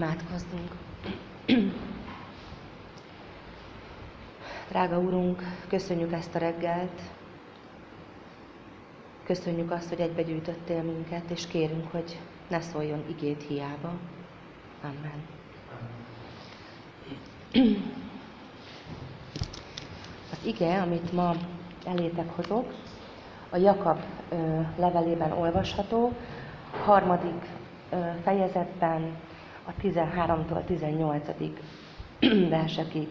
Imádkozzunk. Drága Urunk, köszönjük ezt a reggelt, köszönjük azt, hogy egybegyűjtöttél minket, és kérünk, hogy ne szóljon igéd hiába. Amen. Az ige, amit ma elétek hozok, a Jakab levelében olvasható, 3. fejezetben a 13-tól 18. versekig.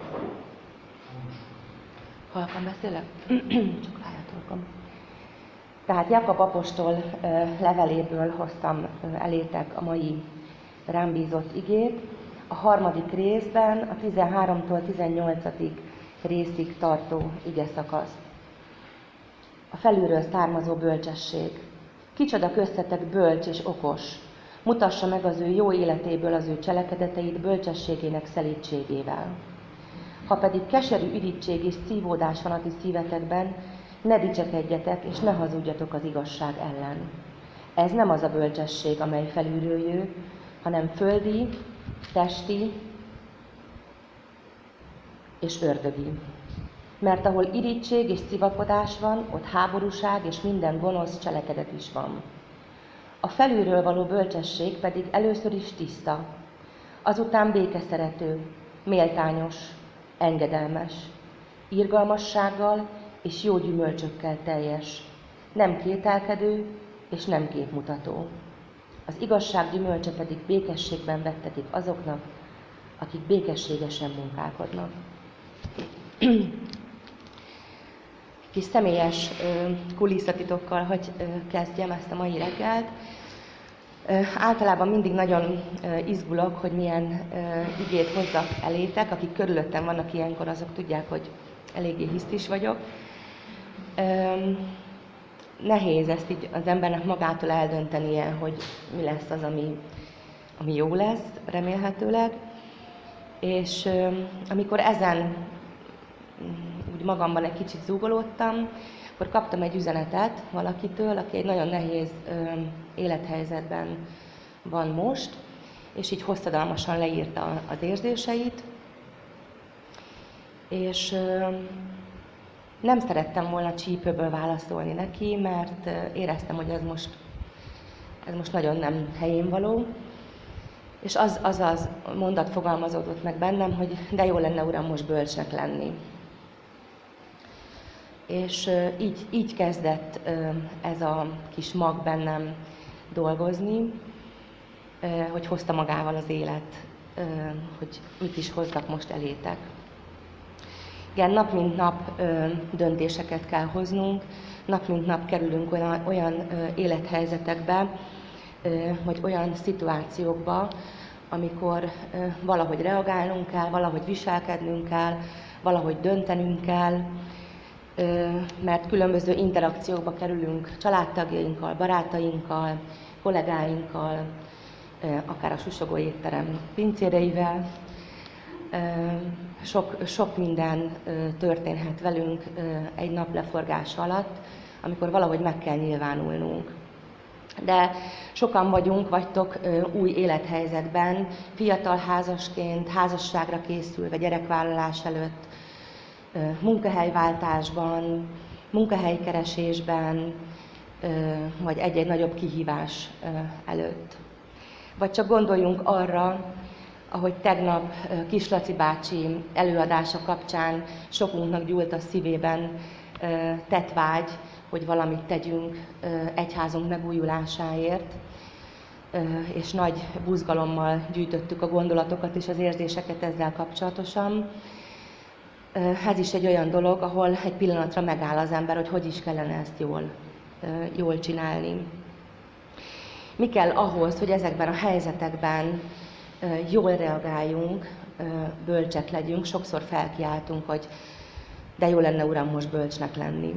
Halkan beszélek? Csak rájátolkom. Tehát Jakab apostol leveléből hoztam elétek a mai rám bízott igét. A 3. részben a 13-tól 18. részig tartó ige szakasz. A felülről származó bölcsesség. Kicsoda köztetek bölcs és okos. Mutassa meg az ő jó életéből az ő cselekedeteit bölcsességének szelídségével. Ha pedig keserű irigység és szívódás van a ti szívetekben, ne dicsekedjetek és ne hazudjatok az igazság ellen. Ez nem az a bölcsesség, amely felülről jő, hanem földi, testi és ördögi. Mert ahol irigység és szivakodás van, ott háborúság és minden gonosz cselekedet is van. A felülről való bölcsesség pedig először is tiszta, azután békeszerető, méltányos, engedelmes, irgalmassággal és jó gyümölcsökkel teljes, nem kételkedő és nem képmutató. Az igazság gyümölcse pedig békességben vettetik azoknak, akik békességesen munkálkodnak. Kis személyes kulisszatitokkal, hogy kezdjem ezt a mai reggelt. Általában mindig nagyon izgulok, hogy milyen igét hozzak elétek. Akik körülöttem vannak ilyenkor, azok tudják, hogy eléggé hisztis vagyok. Nehéz ezt így az embernek magától eldöntenie, hogy mi lesz az, ami jó lesz, remélhetőleg. És amikor ezen úgy magamban egy kicsit zúgolódtam, akkor kaptam egy üzenetet valakitől, aki egy nagyon nehéz élethelyzetben van most, és így hosszadalmasan leírta az érzéseit. És nem szerettem volna csípőből válaszolni neki, mert éreztem, hogy ez most nagyon nem helyén való. És az mondat fogalmazódott meg bennem, hogy de jó lenne, Uram, most bölcsnek lenni. És így kezdett ez a kis mag bennem dolgozni, hogy hozta magával az élet, hogy mit is hozzak most elétek. Igen, nap mint nap döntéseket kell hoznunk, nap mint nap kerülünk olyan élethelyzetekbe, vagy olyan szituációkba, amikor valahogy reagálnunk kell, valahogy viselkednünk kell, valahogy döntenünk kell, mert különböző interakciókba kerülünk családtagjainkkal, barátainkkal, kollégáinkkal, akár a susogó étterem pincéreivel. Sok minden történhet velünk egy nap leforgása alatt, amikor valahogy meg kell nyilvánulnunk. De sokan vagytok új élethelyzetben, fiatal házasként, házasságra készülve, gyerekvállalás előtt, munkahelyváltásban, munkahelykeresésben, vagy egy-egy nagyobb kihívás előtt. Vagy csak gondoljunk arra, ahogy tegnap Kislaci bácsi előadása kapcsán sokunknak gyúlt a szívében tett vágy, hogy valamit tegyünk egyházunk megújulásáért, és nagy buzgalommal gyűjtöttük a gondolatokat és az érzéseket ezzel kapcsolatosan. Ez is egy olyan dolog, ahol egy pillanatra megáll az ember, hogy is kellene ezt jól csinálni. Mi kell ahhoz, hogy ezekben a helyzetekben jól reagáljunk, bölcsek legyünk? Sokszor felkiáltunk, hogy de jó lenne, Uram, most bölcsnek lenni.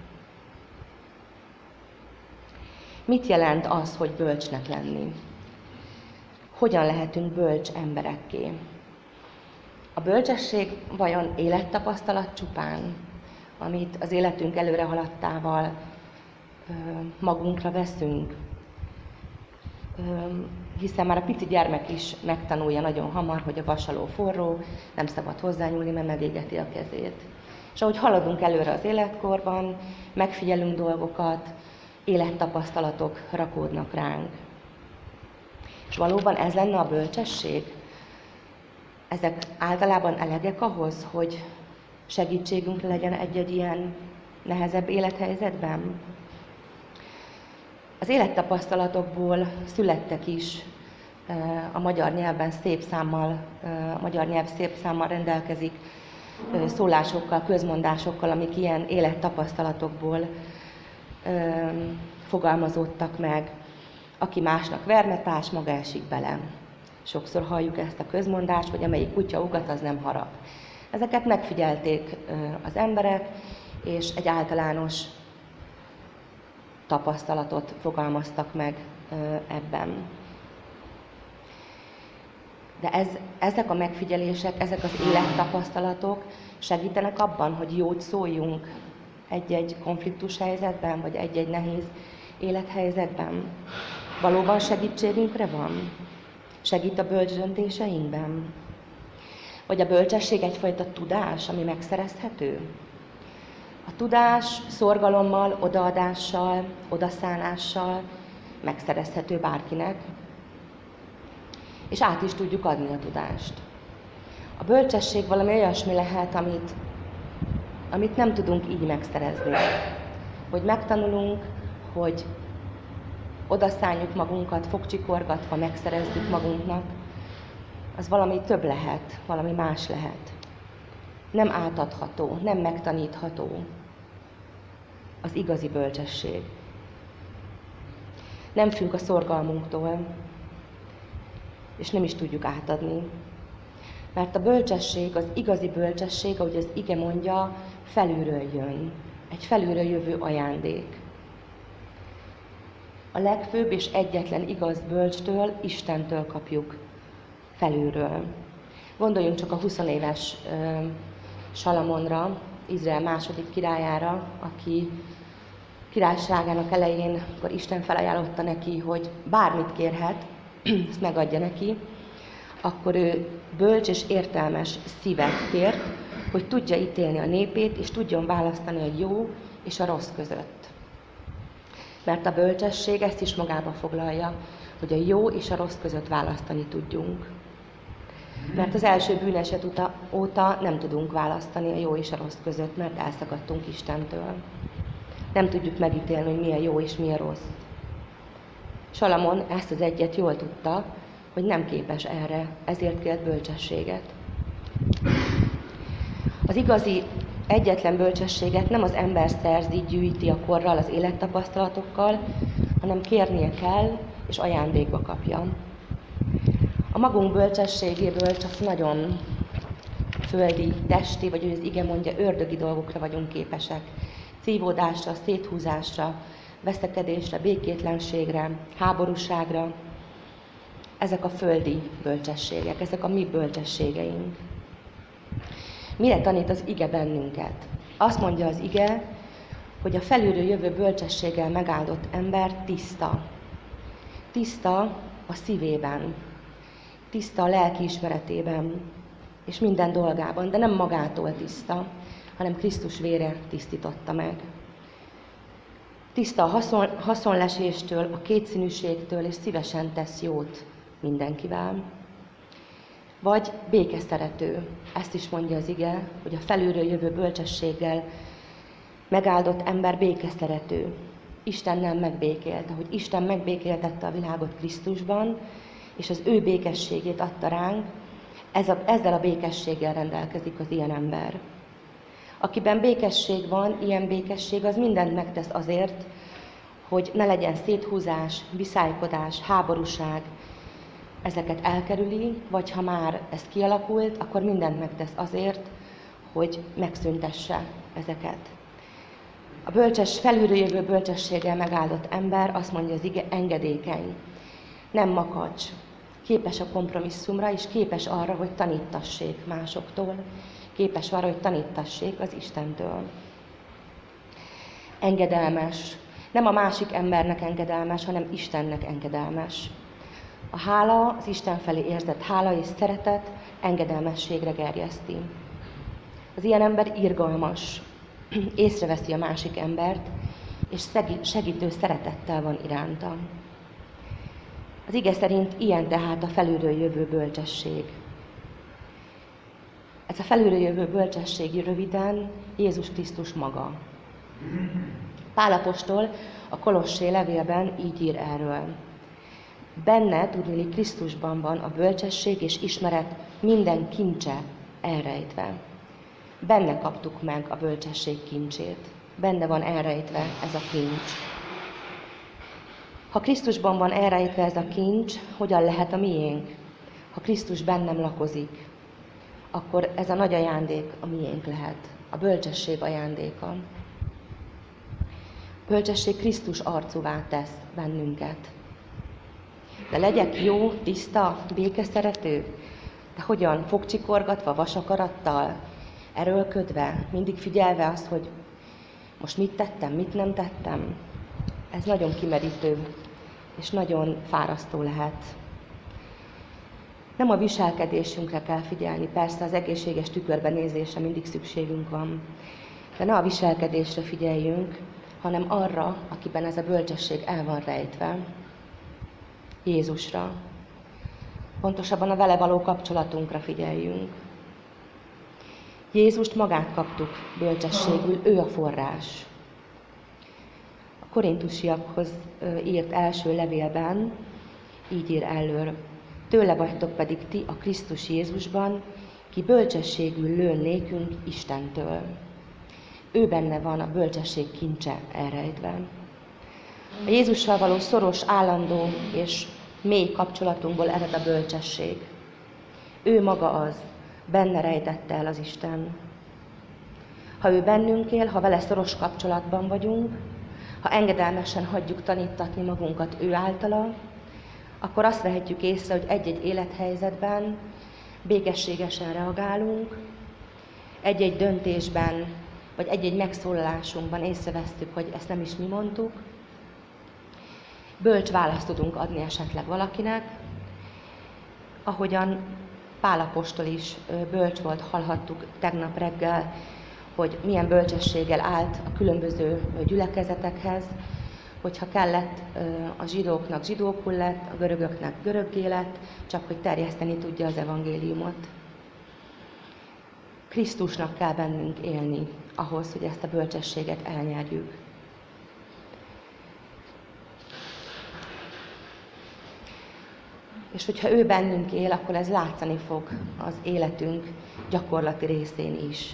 Mit jelent az, hogy bölcsnek lenni? Hogyan lehetünk bölcs emberekké? A bölcsesség vajon élettapasztalat csupán, amit az életünk előre haladtával magunkra veszünk? hiszen már a pici gyermek is megtanulja nagyon hamar, hogy a vasaló forró, nem szabad hozzányúlni, mert megégeti a kezét. És ahogy haladunk előre az életkorban, megfigyelünk dolgokat, élettapasztalatok rakódnak ránk. És valóban ez lenne a bölcsesség? Ezek általában elegek ahhoz, hogy segítségünkre legyen egy-egy ilyen nehezebb élethelyzetben? Az élettapasztalatokból születtek is a magyar nyelven szép számmal, a magyar nyelv szép számmal rendelkezik szólásokkal, közmondásokkal, amik ilyen élettapasztalatokból fogalmazódtak meg. Aki másnak vermetás, maga esik bele. Sokszor halljuk ezt a közmondást, hogy amelyik kutya ugat, az nem harap. Ezeket megfigyelték az emberek, és egy általános tapasztalatot fogalmaztak meg ebben. De ezek a megfigyelések, ezek az élettapasztalatok segítenek abban, hogy jót szóljunk egy-egy konfliktus helyzetben, vagy egy-egy nehéz élethelyzetben. Valóban segítségünkre van? Segít a bölcs döntéseinkben? Vagy a bölcsesség egyfajta tudás, ami megszerezhető? A tudás szorgalommal, odaadással, odaszánással megszerezhető bárkinek, és át is tudjuk adni a tudást. A bölcsesség valami olyasmi lehet, amit nem tudunk így megszerezni. Hogy megtanulunk, hogy odaszálljuk magunkat, fogcsikorgatva megszerezzük magunknak, az valami több lehet, valami más lehet. Nem átadható, nem megtanítható az igazi bölcsesség. Nem függ a szorgalmunktól, és nem is tudjuk átadni. Mert a bölcsesség, az igazi bölcsesség, ahogy az ige mondja, felülről jön. Egy felülről jövő ajándék. A legfőbb és egyetlen igaz bölcstől, Istentől kapjuk felülről. Gondoljunk csak a 20 éves Salamonra, Izrael második királyára, aki királyságának elején, akkor Isten felajánlotta neki, hogy bármit kérhet, ezt megadja neki, akkor ő bölcs és értelmes szívet kért, hogy tudja ítélni a népét, és tudjon választani a jó és a rossz között. Mert a bölcsesség ezt is magába foglalja, hogy a jó és a rossz között választani tudjunk. Mert az első bűneset óta nem tudunk választani a jó és a rossz között, mert elszakadtunk Istentől. Nem tudjuk megítélni, hogy mi a jó és mi a rossz. Salamon ezt az egyet jól tudta, hogy nem képes erre, ezért kért bölcsességet. Az igazi egyetlen bölcsességet nem az ember szerzi, gyűjti a korral, az élettapasztalatokkal, hanem kérnie kell, és ajándékba kapja. A magunk bölcsességéből csak nagyon földi, testi, vagy hogy az ige mondja, ördögi dolgokra vagyunk képesek. Szívódásra, széthúzásra, veszekedésre, békétlenségre, háborúságra. Ezek a földi bölcsességek, ezek a mi bölcsességeink. Mire tanít az ige bennünket? Azt mondja az ige, hogy a felülről jövő bölcsességgel megáldott ember tiszta. Tiszta a szívében, tiszta a lelkiismeretében, és minden dolgában, de nem magától tiszta, hanem Krisztus vére tisztította meg. Tiszta a haszonleséstől, a kétszínűségtől, és szívesen tesz jót mindenkivel. Vagy békeszerető. Ezt is mondja az ige, hogy a felülről jövő bölcsességgel megáldott ember békeszerető. Istennel megbékélt, ahogy Isten megbékéltette a világot Krisztusban, és az ő békességét adta ránk, ezzel a békességgel rendelkezik az ilyen ember. Akiben békesség van, ilyen békesség, az mindent megtesz azért, hogy ne legyen széthúzás, viszálykodás, háborúság, ezeket elkerüli, vagy ha már ez kialakult, akkor mindent megtesz azért, hogy megszüntesse ezeket. A felülről jövő bölcsességgel megáldott ember, azt mondja az ige, engedékeny, nem makacs, képes a kompromisszumra, és képes arra, hogy tanítassék másoktól, képes arra, hogy tanítassék az Istentől. Engedelmes, nem a másik embernek engedelmes, hanem Istennek engedelmes. A hála, az Isten felé érzett hála és szeretet engedelmességre gerjeszti. Az ilyen ember irgalmas, észreveszi a másik embert, és segítő szeretettel van iránta. Az ige szerint ilyen tehát a felülről jövő bölcsesség. Ez a felülről jövő bölcsesség röviden Jézus Krisztus maga. Pál apostol a Kolossé levélben így ír erről. Benne, tudniillik, Krisztusban van a bölcsesség és ismeret minden kincse elrejtve. Benne kaptuk meg a bölcsesség kincsét. Benne van elrejtve ez a kincs. Ha Krisztusban van elrejtve ez a kincs, hogyan lehet a miénk? Ha Krisztus bennem lakozik, akkor ez a nagy ajándék a miénk lehet. A bölcsesség ajándéka. Bölcsesség Krisztus arcúvá tesz bennünket. De legyek jó, tiszta, békeszerető, de hogyan? Fogcsikorgatva, vasakarattal, erőlködve, mindig figyelve azt, hogy most mit tettem, mit nem tettem. Ez nagyon kimerítő, és nagyon fárasztó lehet. Nem a viselkedésünkre kell figyelni, persze az egészséges tükörbenézésre mindig szükségünk van, de ne a viselkedésre figyeljünk, hanem arra, akiben ez a bölcsesség el van rejtve, Jézusra. Pontosabban a vele való kapcsolatunkra figyeljünk. Jézust magát kaptuk bölcsességül, ő a forrás. A korintusiakhoz írt első levélben így ír elől. Tőle vagytok pedig ti a Krisztus Jézusban, ki bölcsességül lő nékünk Istentől. Ő benne van a bölcsesség kincse elrejtve. A Jézussal való szoros, állandó és mély kapcsolatunkból ered a bölcsesség. Ő maga az, benne rejtette el az Isten. Ha ő bennünk él, ha vele szoros kapcsolatban vagyunk, ha engedelmesen hagyjuk tanítatni magunkat ő általa, akkor azt vehetjük észre, hogy egy-egy élethelyzetben békességesen reagálunk, egy-egy döntésben, vagy egy-egy megszólalásunkban észrevesztük, hogy ezt nem is mi mondtuk. Bölcs választ tudunk adni esetleg valakinek, ahogyan Pál apostol is bölcs volt, hallhattuk tegnap reggel, hogy milyen bölcsességgel állt a különböző gyülekezetekhez, hogyha kellett a zsidóknak zsidókul lett, a görögöknek göröggé lett, csak hogy terjeszteni tudja az evangéliumot. Krisztusnak kell bennünk élni ahhoz, hogy ezt a bölcsességet elnyerjük. És hogyha ő bennünk él, akkor ez látszani fog az életünk gyakorlati részén is.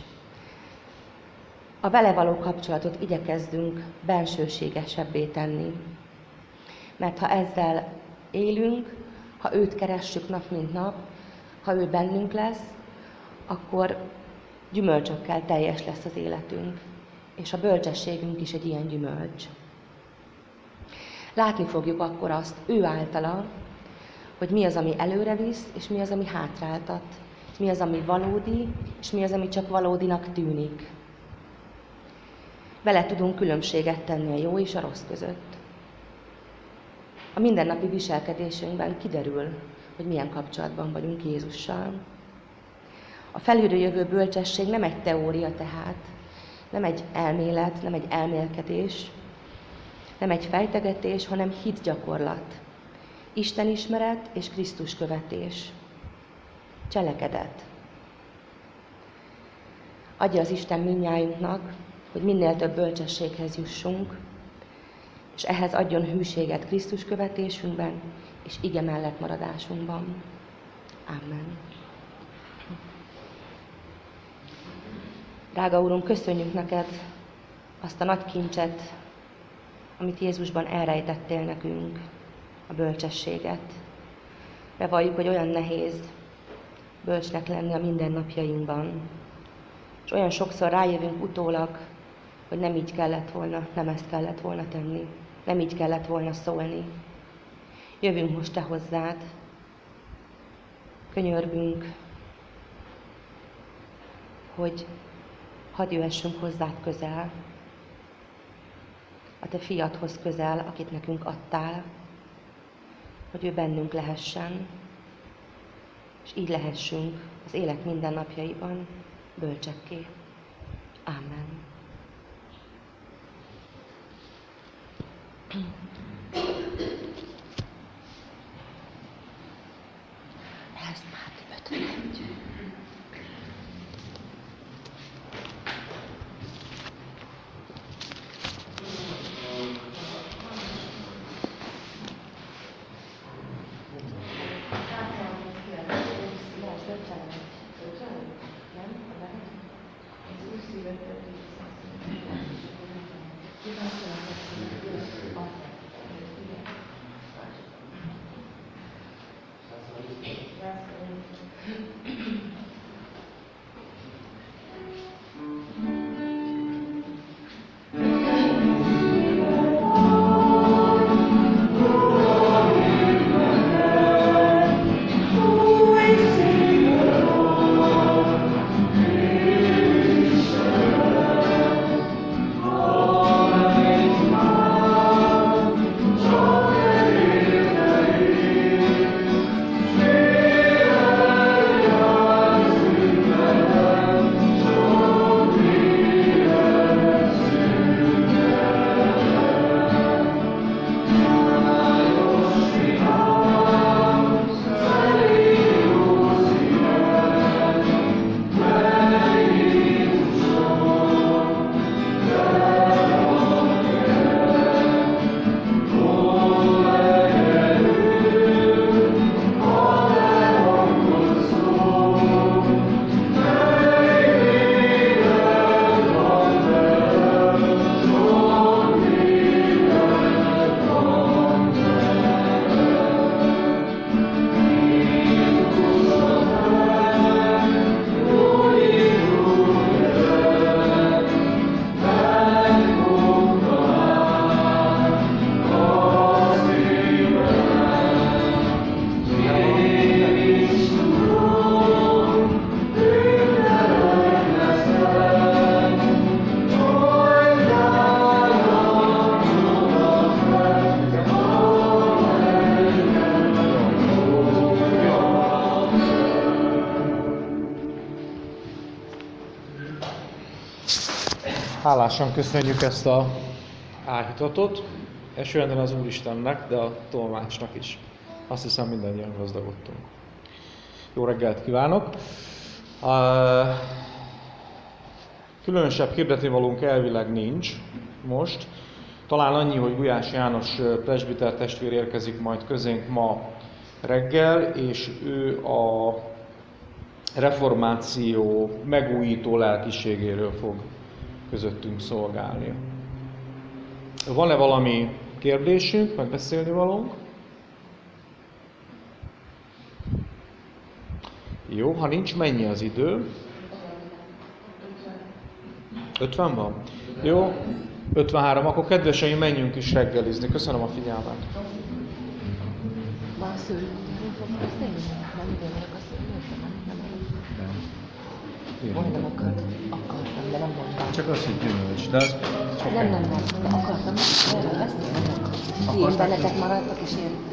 A vele való kapcsolatot igyekezzünk bensőségesebbé tenni. Mert ha ezzel élünk, ha őt keressük nap mint nap, ha ő bennünk lesz, akkor gyümölcsökkel teljes lesz az életünk. És a bölcsességünk is egy ilyen gyümölcs. Látni fogjuk akkor azt ő általa, hogy mi az, ami előre visz, és mi az, ami hátráltat. Mi az, ami valódi, és mi az, ami csak valódinak tűnik. Vele tudunk különbséget tenni a jó és a rossz között. A mindennapi viselkedésünkben kiderül, hogy milyen kapcsolatban vagyunk Jézussal. A felülről jövő bölcsesség nem egy teória tehát, nem egy elmélet, nem egy elmélkedés, nem egy fejtegetés, hanem hitgyakorlat. Isten ismeret és Krisztus követés. Cselekedet. Adja az Isten mindnyájunknak, hogy minél több bölcsességhez jussunk, és ehhez adjon hűséget Krisztus követésünkben és ige mellett maradásunkban. Amen. Drága Úrunk, köszönjük neked azt a nagy kincset, amit Jézusban elrejtettél nekünk, a bölcsességet. Bevalljuk, hogy olyan nehéz bölcsnek lenni a mindennapjainkban. És olyan sokszor rájövünk utólag, hogy nem így kellett volna, nem ezt kellett volna tenni, nem így kellett volna szólni. Jövünk most te hozzád, könyörgünk, hogy hadd jöhessünk hozzád közel, a te fiadhoz közel, akit nekünk adtál. hogy ő bennünk lehessen, és így lehessünk az élet mindennapjaiban bölcsekké. Amen. Ez már 51. Hálásan köszönjük ezt a áhítatot, esőenden az Úristennek, de a tolmácsnak is. Azt hiszem, mindannyian gazdagodtunk. Jó reggelt kívánok! Különösebb hirdetnivalónk elvileg nincs most. Talán annyi, hogy Gulyás János presbiter testvér érkezik majd közénk ma reggel, és ő a reformáció megújító lelkiségéről fog közöttünk szolgálni. Van-e valami kérdésünk, meg beszélni valónk? Jó, ha nincs, mennyi az idő? 50 van? Jó, 53, akkor kedveseim, menjünk is reggelizni. Köszönöm a figyelmet. Ma a szőlőtől fog beszélni? Nem időnek a szőlőtől? Majdnem akartam, de nem mondtam. Csak az, hogy gyümölcs, de az... Nem, de akartam, erről beszélni. Ti bennetek maradtak, és én